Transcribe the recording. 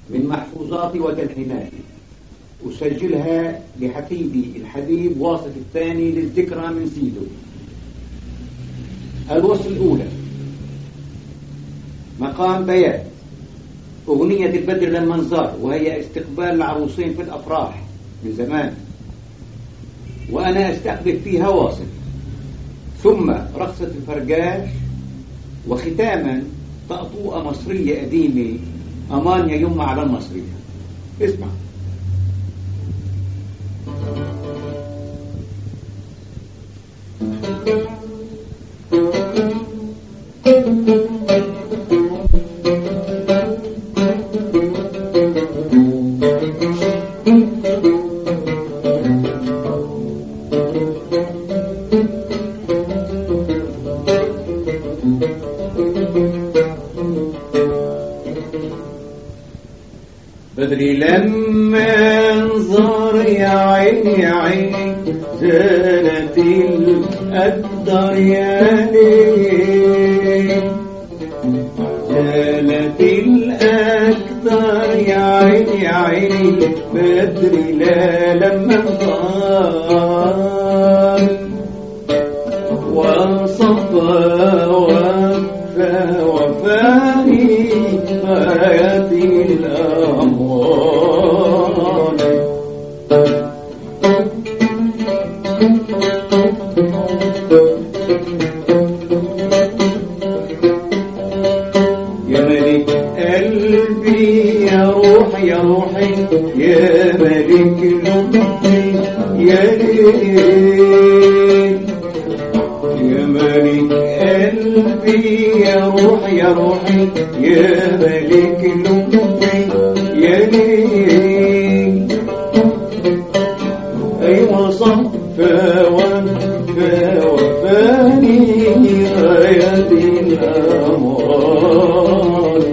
من محفوظاتي وتلحيناتي أسجلها لحفيدي الحبيب واصف الثاني للذكرى من سيده. الوصل الأولى مقام بيات، أغنية البدر لما انزار، وهي استقبال العروسين في الأفراح من زمان، وأنا أستقبل فيها واصف. ثم رقصة الفرقاش، وختاما طأطوءة مصرية قديمة أمان يما على المصرية. اسمع. بدري لما انظر يا عيني يا عيني زالت الأقدار يا ليل، زالت الأقدار يا عيني يا عيني بدري لا لما انظر وصفى وفى وفاني غاية الأموال. يا ملك قلبي يا روحي يا روحي يا ملك لبي يا ليل، يا ملك قلبي يا روحي يا روحي يا ملك لبي يا ليل. أيوة صفى وفى وفاني غاية الأموال.